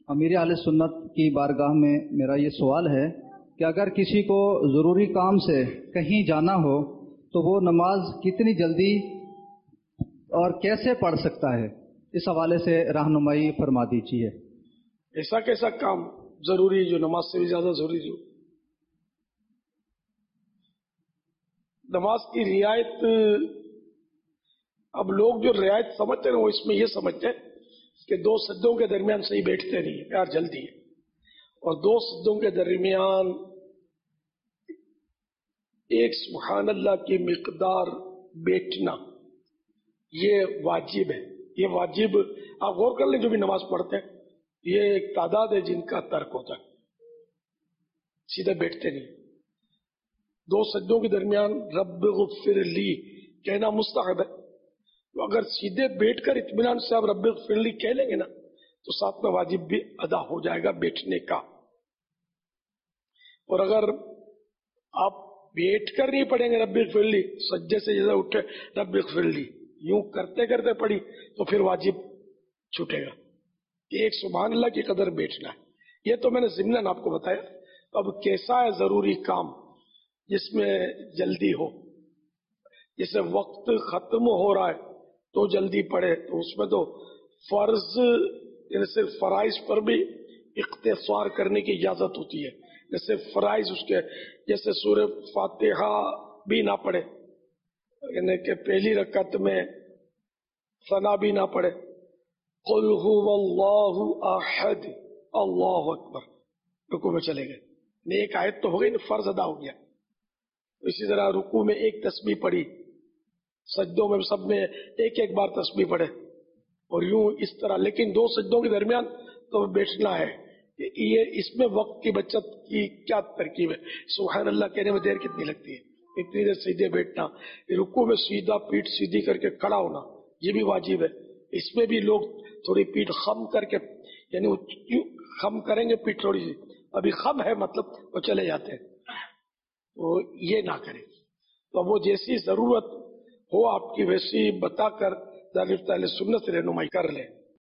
امیر اہل سنت کی بارگاہ میں میرا یہ سوال ہے کہ اگر کسی کو ضروری کام سے کہیں جانا ہو تو وہ نماز کتنی جلدی اور کیسے پڑھ سکتا ہے؟ اس حوالے سے رہنمائی فرما دیجیے۔ ایسا کیسا کام ضروری جو نماز سے بھی زیادہ ضروری ہو؟ نماز کی رعایت، اب لوگ جو رعایت سمجھتے ہیں وہ اس میں یہ سمجھتے ہیں کہ دو سجدوں کے درمیان صحیح بیٹھتے نہیں ہیں، یار جلدی ہے، اور دو سجدوں کے درمیان ایک سبحان اللہ کی مقدار بیٹھنا یہ واجب ہے۔ یہ واجب آپ غور کر لیں، جو بھی نماز پڑھتے ہیں یہ ایک تعداد ہے جن کا ترک ہوتا ہے، سیدھے بیٹھتے نہیں۔ دو سجدوں کے درمیان رب اغفر لی کہنا مستحب ہے، تو اگر سیدھے بیٹھ کر اطمینان سے آپ رب اغفر لی کہہ لیں گے نا تو ساتھ میں واجب بھی ادا ہو جائے گا بیٹھنے کا۔ اور اگر آپ بیٹھ کر نہیں پڑھیں گے رب اغفر لی، سجدے سے جیسے اٹھے رب اغفر لی یوں کرتے کرتے پڑھی تو پھر واجب چھوٹے گا۔ ایک سبحان اللہ کی قدر بیٹھنا ہے، یہ تو میں نے ضمناً آپ کو بتایا۔ اب کیسا ہے ضروری کام جس میں جلدی ہو، جیسے وقت ختم ہو رہا ہے تو جلدی پڑھے، تو اس میں تو فرض یعنی صرف فرائض پر بھی اختصار کرنے کی اجازت ہوتی ہے، جیسے فرائض اس کے جیسے سورہ فاتحہ بھی نہ پڑھے، یعنی کہ پہلی رکعت میں ثنا بھی نہ پڑھے، قل هو اللہ احد اللہ اکبر، رکوع میں چلے گئے، ایک آیت تو ہو گئی نا، فرض ادا ہو گیا۔ اسی طرح رکوع میں ایک تسبیح پڑھی، سجدوں میں سب میں ایک ایک بار تسبیح پڑھے، اور یوں اس طرح، لیکن دو سجدوں کے درمیان تو بیٹھنا ہے۔ یہ اس میں وقت کی بچت کی کیا ترکیب ہے؟ سبحان اللہ کہنے میں دیر کتنی لگتی ہے، اتنی دیر سیدھے بیٹھنا، رکوع میں سیدھا پیٹھ سیدھی کر کے کھڑا ہونا یہ بھی واجب ہے۔ اس میں بھی لوگ تھوڑی پیٹھ خم کر کے، یعنی خم کریں گے پیٹھ تھوڑی سی، ابھی خم ہے مطلب وہ چلے جاتے ہیں، تو یہ نہ کریں۔ تو وہ جیسی ضرورت ہو آپ کی ویسی بتا کر دارالفتہ اہل سنت سے رہنمائی کر لیں۔